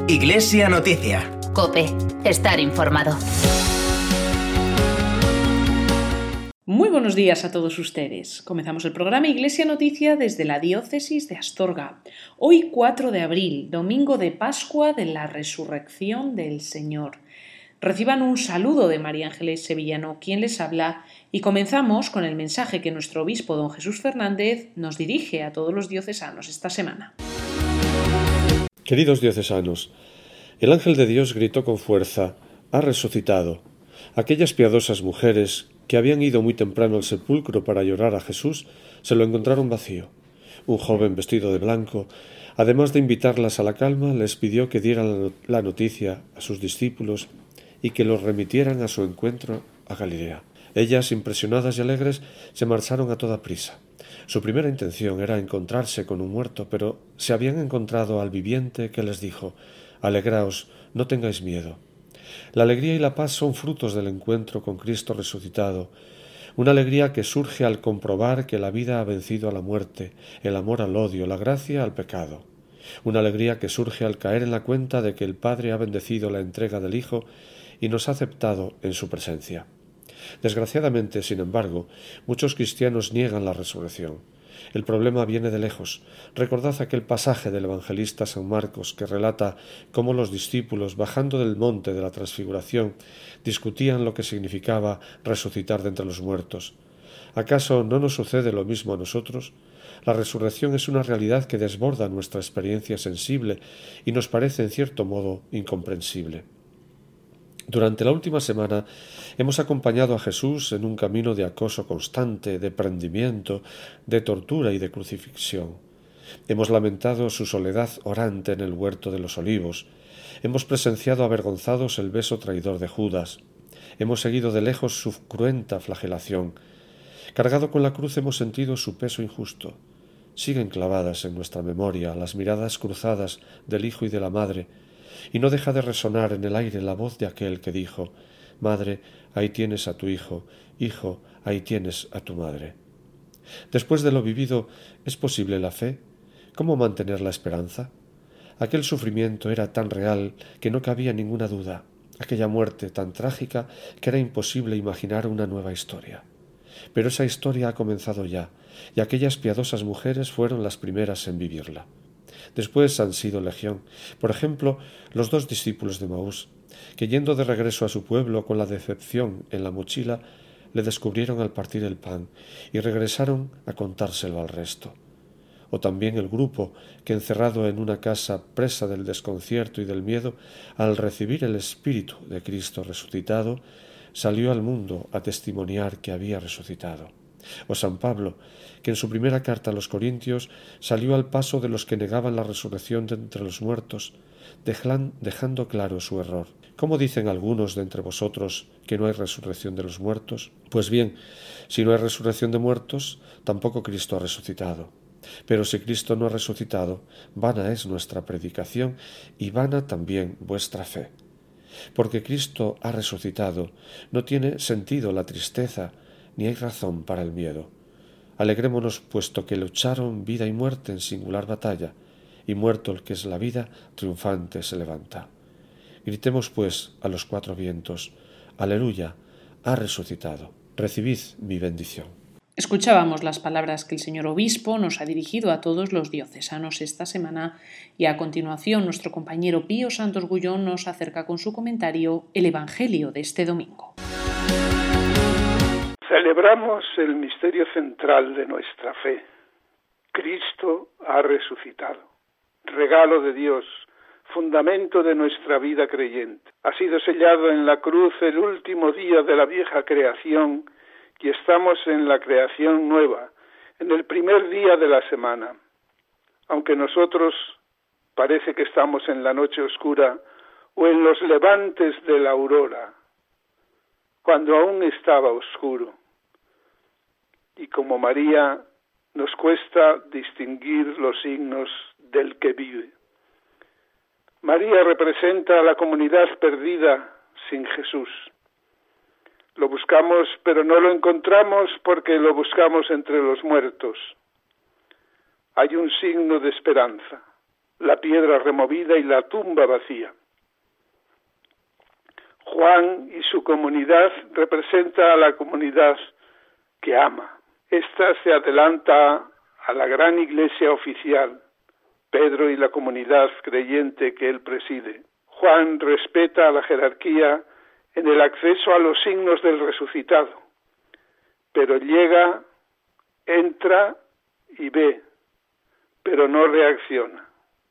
Iglesia Noticia. COPE. Estar informado. Muy buenos días a todos ustedes. Comenzamos el programa Iglesia Noticia desde la diócesis de Astorga. Hoy 4 de abril, domingo de Pascua de la Resurrección del Señor. Reciban un saludo de María Ángeles Sevillano, quien les habla, y comenzamos con el mensaje que nuestro obispo don Jesús Fernández nos dirige a todos los diocesanos esta semana. Queridos diocesanos, el ángel de Dios gritó con fuerza: «Ha resucitado». Aquellas piadosas mujeres que habían ido muy temprano al sepulcro para llorar a Jesús se lo encontraron vacío. Un joven vestido de blanco, además de invitarlas a la calma, les pidió que dieran la noticia a sus discípulos y que los remitieran a su encuentro a Galilea. Ellas, impresionadas y alegres, se marcharon a toda prisa. Su primera intención era encontrarse con un muerto, pero se habían encontrado al viviente que les dijo: «Alegraos, no tengáis miedo». La alegría y la paz son frutos del encuentro con Cristo resucitado, una alegría que surge al comprobar que la vida ha vencido a la muerte, el amor al odio, la gracia al pecado. Una alegría que surge al caer en la cuenta de que el Padre ha bendecido la entrega del Hijo y nos ha aceptado en su presencia. Desgraciadamente, sin embargo, muchos cristianos niegan la resurrección. El problema viene de lejos. Recordad aquel pasaje del evangelista San Marcos que relata cómo los discípulos, bajando del monte de la Transfiguración, discutían lo que significaba resucitar de entre los muertos. ¿Acaso no nos sucede lo mismo a nosotros? La resurrección es una realidad que desborda nuestra experiencia sensible y nos parece, en cierto modo, incomprensible. Durante la última semana hemos acompañado a Jesús en un camino de acoso constante, de prendimiento, de tortura y de crucifixión. Hemos lamentado su soledad orante en el huerto de los olivos. Hemos presenciado avergonzados el beso traidor de Judas. Hemos seguido de lejos su cruenta flagelación. Cargado con la cruz hemos sentido su peso injusto. Siguen clavadas en nuestra memoria las miradas cruzadas del Hijo y de la Madre, y no deja de resonar en el aire la voz de aquel que dijo: «Madre, ahí tienes a tu hijo, hijo, ahí tienes a tu madre». Después de lo vivido, ¿es posible la fe? ¿Cómo mantener la esperanza? Aquel sufrimiento era tan real que no cabía ninguna duda, aquella muerte tan trágica que era imposible imaginar una nueva historia. Pero esa historia ha comenzado ya, y aquellas piadosas mujeres fueron las primeras en vivirla. Después han sido legión. Por ejemplo, los 2 discípulos de Maús, que yendo de regreso a su pueblo con la decepción en la mochila, le descubrieron al partir el pan y regresaron a contárselo al resto. O también el grupo que, encerrado en una casa presa del desconcierto y del miedo, al recibir el Espíritu de Cristo resucitado, salió al mundo a testimoniar que había resucitado. O San Pablo, que en su primera carta a los Corintios salió al paso de los que negaban la resurrección de entre los muertos, dejando claro su error. ¿Cómo dicen algunos de entre vosotros que no hay resurrección de los muertos? Pues bien, si no hay resurrección de muertos, tampoco Cristo ha resucitado. Pero si Cristo no ha resucitado, vana es nuestra predicación y vana también vuestra fe. Porque Cristo ha resucitado, no tiene sentido la tristeza, ni hay razón para el miedo. Alegrémonos, puesto que lucharon vida y muerte en singular batalla, y muerto el que es la vida, triunfante se levanta. Gritemos, pues, a los 4 vientos: «Aleluya, ha resucitado». Recibid mi bendición. Escuchábamos las palabras que el señor obispo nos ha dirigido a todos los diocesanos esta semana, y a continuación nuestro compañero Pío Santos Gullón nos acerca con su comentario el Evangelio de este domingo. Celebramos el misterio central de nuestra fe. Cristo ha resucitado. Regalo de Dios, fundamento de nuestra vida creyente. Ha sido sellado en la cruz el último día de la vieja creación y estamos en la creación nueva, en el primer día de la semana. Aunque nosotros parece que estamos en la noche oscura o en los levantes de la aurora, cuando aún estaba oscuro. Y como María, nos cuesta distinguir los signos del que vive. María representa a la comunidad perdida sin Jesús. Lo buscamos, pero no lo encontramos porque lo buscamos entre los muertos. Hay un signo de esperanza. la piedra removida y la tumba vacía. Juan y su comunidad representa a la comunidad que ama. Esta se adelanta a la gran iglesia oficial, Pedro y la comunidad creyente que él preside. Juan respeta a la jerarquía en el acceso a los signos del resucitado, pero llega, entra y ve, pero no reacciona.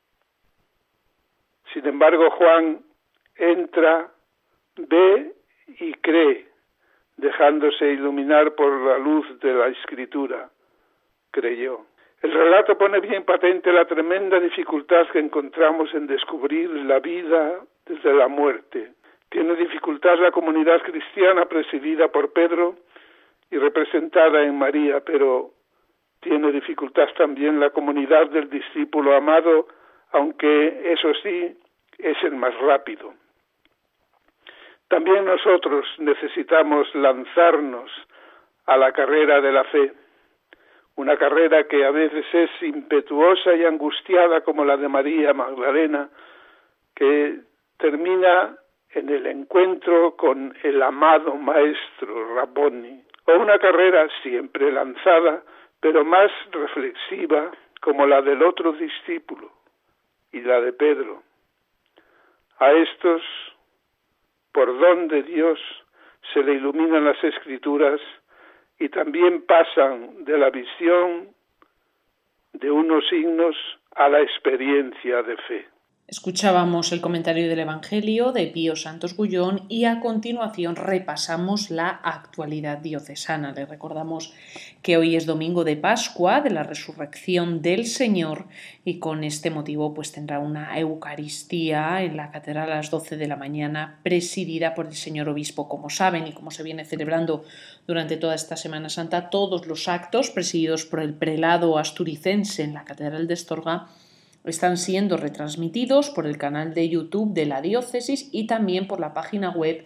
Sin embargo, Juan entra, ve y cree, dejándose iluminar por la luz de la Escritura. Creyó. El relato pone bien patente la tremenda dificultad que encontramos en descubrir la vida desde la muerte. Tiene dificultad la comunidad cristiana presidida por Pedro y representada en María, pero tiene dificultad también la comunidad del discípulo amado, aunque eso sí es el más rápido. También nosotros necesitamos lanzarnos a la carrera de la fe, una carrera que a veces es impetuosa y angustiada como la de María Magdalena, que termina en el encuentro con el amado Maestro Rabboni, o una carrera siempre lanzada, pero más reflexiva como la del otro discípulo y la de Pedro. A estos, por don de Dios, se le iluminan las Escrituras y también pasan de la visión de unos signos a la experiencia de fe. Escuchábamos el comentario del Evangelio de Pío Santos Gullón y a continuación repasamos la actualidad diocesana. Les recordamos que hoy es domingo de Pascua, de la Resurrección del Señor, y con este motivo pues tendrá una Eucaristía en la catedral a las 12 de la mañana, presidida por el señor obispo. Como saben y como se viene celebrando durante toda esta Semana Santa, todos los actos presididos por el prelado asturicense en la catedral de Astorga están siendo retransmitidos por el canal de YouTube de la diócesis y también por la página web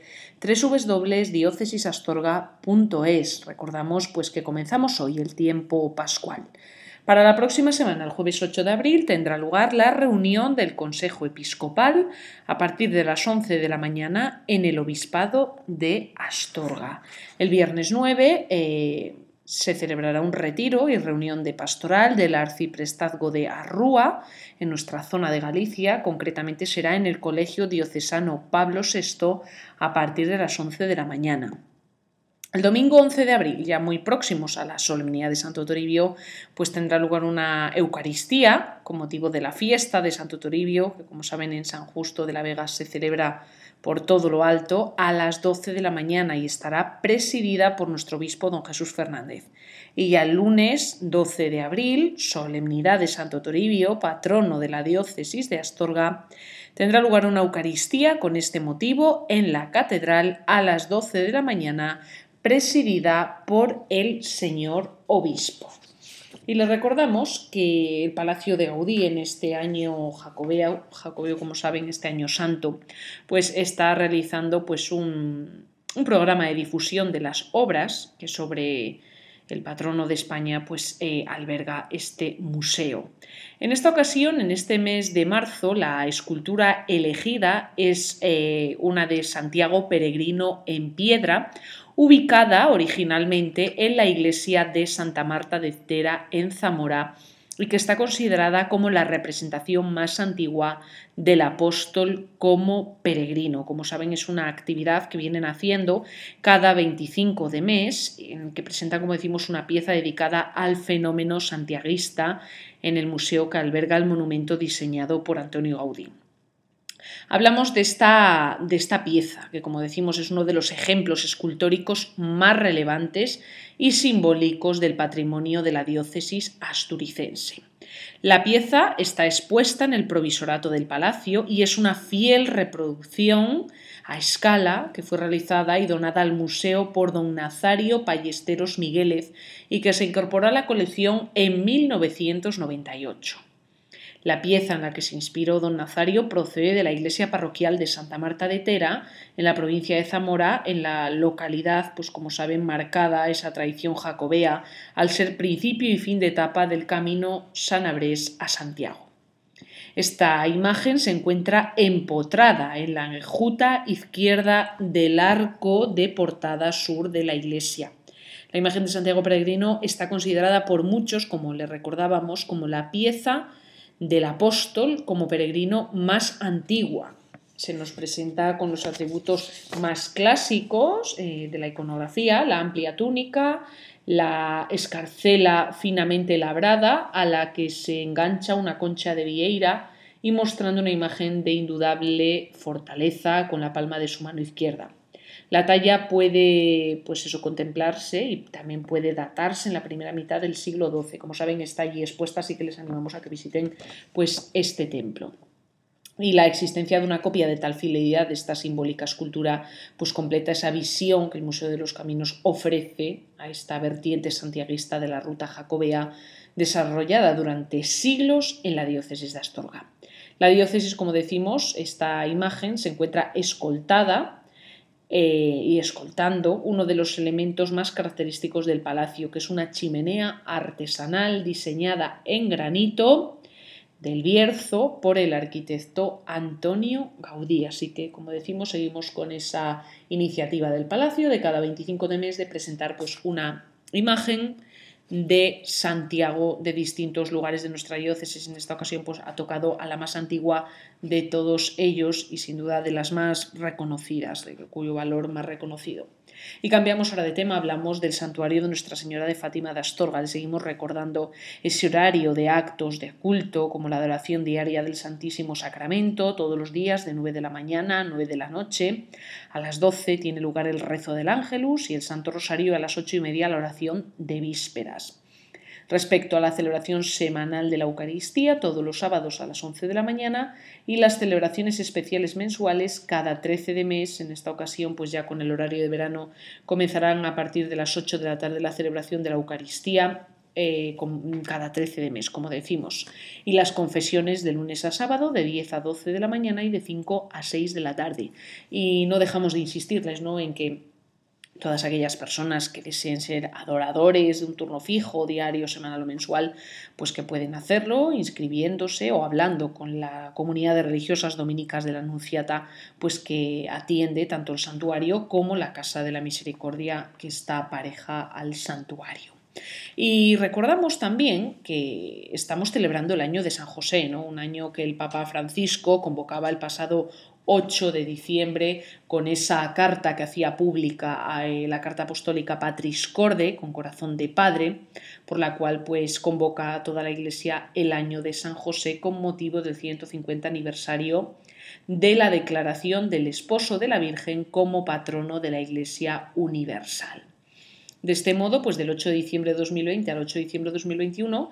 www.diocesisastorga.es. Recordamos pues que comenzamos hoy el tiempo pascual. Para la próxima semana, el jueves 8 de abril, tendrá lugar la reunión del Consejo Episcopal a partir de las 11 de la mañana en el Obispado de Astorga. El viernes 9 se celebrará un retiro y reunión de pastoral del arciprestazgo de Arrúa, en nuestra zona de Galicia. Concretamente será en el Colegio Diocesano Pablo VI a partir de las 11 de la mañana. El domingo 11 de abril, ya muy próximos a la solemnidad de Santo Toribio, pues tendrá lugar una Eucaristía con motivo de la fiesta de Santo Toribio, que como saben en San Justo de la Vega se celebra por todo lo alto a las 12 de la mañana y estará presidida por nuestro obispo don Jesús Fernández. Y ya el lunes 12 de abril, solemnidad de Santo Toribio, patrono de la diócesis de Astorga, tendrá lugar una Eucaristía con este motivo en la catedral a las 12 de la mañana, presidida por el señor obispo. Y les recordamos que el Palacio de Gaudí en este año jacobeo, como saben, este año santo, pues está realizando pues un programa de difusión de las obras que sobre el patrono de España pues alberga este museo. En esta ocasión, en este mes de marzo, la escultura elegida es una de Santiago Peregrino en piedra, ubicada originalmente en la iglesia de Santa Marta de Tera en Zamora y que está considerada como la representación más antigua del apóstol como peregrino. Como saben, es una actividad que vienen haciendo cada 25 de mes, en que presentan, como decimos, una pieza dedicada al fenómeno santiaguista en el museo que alberga el monumento diseñado por Antonio Gaudí. Hablamos de esta pieza, que como decimos es uno de los ejemplos escultóricos más relevantes y simbólicos del patrimonio de la diócesis asturicense. La pieza está expuesta en el provisorato del palacio y es una fiel reproducción a escala que fue realizada y donada al museo por don Nazario Ballesteros Miguélez y que se incorporó a la colección en 1998. La pieza en la que se inspiró don Nazario procede de la iglesia parroquial de Santa Marta de Tera, en la provincia de Zamora, en la localidad, pues como saben, marcada esa tradición jacobea, al ser principio y fin de etapa del camino Sanabrés a Santiago. Esta imagen se encuentra empotrada en la enjuta izquierda del arco de portada sur de la iglesia. La imagen de Santiago Peregrino está considerada por muchos, como le recordábamos, como la pieza del apóstol como peregrino más antigua. Se nos presenta con los atributos más clásicos de la iconografía, la amplia túnica, la escarcela finamente labrada a la que se engancha una concha de vieira y mostrando una imagen de indudable fortaleza con la palma de su mano izquierda. La talla puede contemplarse y también puede datarse en la primera mitad del siglo XII. Como saben, está allí expuesta, así que les animamos a que visiten este templo. Y la existencia de una copia de tal fidelidad de esta simbólica escultura completa esa visión que el Museo de los Caminos ofrece a esta vertiente santiaguista de la ruta jacobea desarrollada durante siglos en la diócesis de Astorga. La diócesis, como decimos, esta imagen se encuentra escoltada y escoltando uno de los elementos más característicos del palacio, que es una chimenea artesanal diseñada en granito del Bierzo por el arquitecto Antonio Gaudí. Así que, como decimos, seguimos con esa iniciativa del Palacio de cada 25 de mes de presentar una imagen de Santiago de distintos lugares de nuestra diócesis. En esta ocasión ha tocado a la más antigua de todos ellos y sin duda de las más reconocidas, de cuyo valor más reconocido. Y cambiamos ahora de tema, hablamos del santuario de Nuestra Señora de Fátima de Astorga. Le seguimos recordando ese horario de actos de culto, como la adoración diaria del Santísimo Sacramento, todos los días de 9 de la mañana a 9 de la noche. A las 12 tiene lugar el rezo del Ángelus y el Santo Rosario, a las 8:30 la oración de vísperas. Respecto a la celebración semanal de la Eucaristía, todos los sábados a las 11 de la mañana y las celebraciones especiales mensuales cada 13 de mes. En esta ocasión, ya con el horario de verano, comenzarán a partir de las 8 de la tarde la celebración de la Eucaristía cada 13 de mes, como decimos. Y las confesiones de lunes a sábado de 10 a 12 de la mañana y de 5 a 6 de la tarde. Y no dejamos de insistirles en que todas aquellas personas que deseen ser adoradores de un turno fijo, diario, semanal o mensual, que pueden hacerlo inscribiéndose o hablando con la comunidad de religiosas dominicas de la Anunciata, que atiende tanto el santuario como la Casa de la Misericordia, que está pareja al santuario. Y recordamos también que estamos celebrando el año de San José, un año que el Papa Francisco convocaba el pasado 8 de diciembre con esa carta que hacía pública, la carta apostólica Patris Corde, con corazón de padre, por la cual convoca a toda la Iglesia el año de San José con motivo del 150 aniversario de la declaración del esposo de la Virgen como patrono de la Iglesia universal. De este modo, del 8 de diciembre de 2020 al 8 de diciembre de 2021,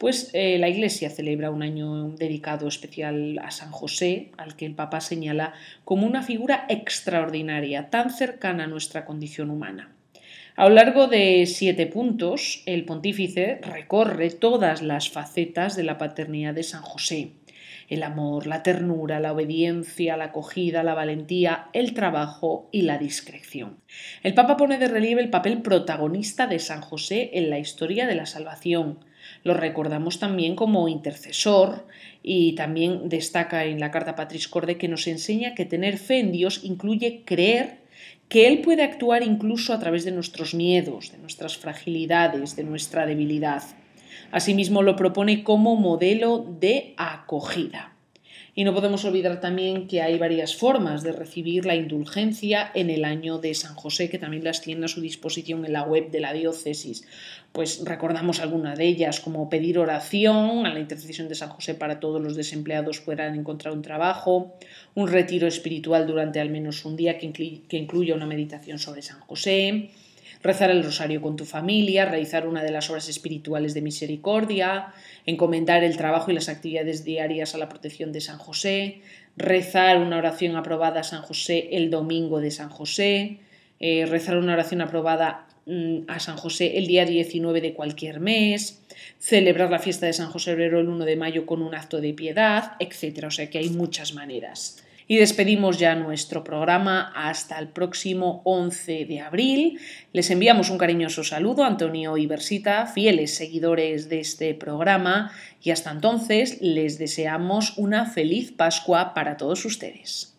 la Iglesia celebra un año dedicado especial a San José, al que el Papa señala como una figura extraordinaria, tan cercana a nuestra condición humana. A lo largo de 7 puntos, el pontífice recorre todas las facetas de la paternidad de San José: el amor, la ternura, la obediencia, la acogida, la valentía, el trabajo y la discreción. El Papa pone de relieve el papel protagonista de San José en la historia de la salvación. Lo recordamos también como intercesor y también destaca en la carta Patris Corde que nos enseña que tener fe en Dios incluye creer que Él puede actuar incluso a través de nuestros miedos, de nuestras fragilidades, de nuestra debilidad. Asimismo, lo propone como modelo de acogida. Y no podemos olvidar también que hay varias formas de recibir la indulgencia en el año de San José, que también las tienen a su disposición en la web de la diócesis. Recordamos alguna de ellas, como pedir oración a la intercesión de San José para todos los desempleados puedan encontrar un trabajo, un retiro espiritual durante al menos un día que incluya una meditación sobre San José, rezar el rosario con tu familia, realizar una de las obras espirituales de misericordia, encomendar el trabajo y las actividades diarias a la protección de San José, rezar una oración aprobada a San José el domingo de San José, rezar una oración aprobada a San José el día 19 de cualquier mes, celebrar la fiesta de San José Obrero el 1 de mayo con un acto de piedad, etc. O sea que hay muchas maneras. Y despedimos ya nuestro programa hasta el próximo 11 de abril. Les enviamos un cariñoso saludo a Antonio y Versita, fieles seguidores de este programa, y hasta entonces les deseamos una feliz Pascua para todos ustedes.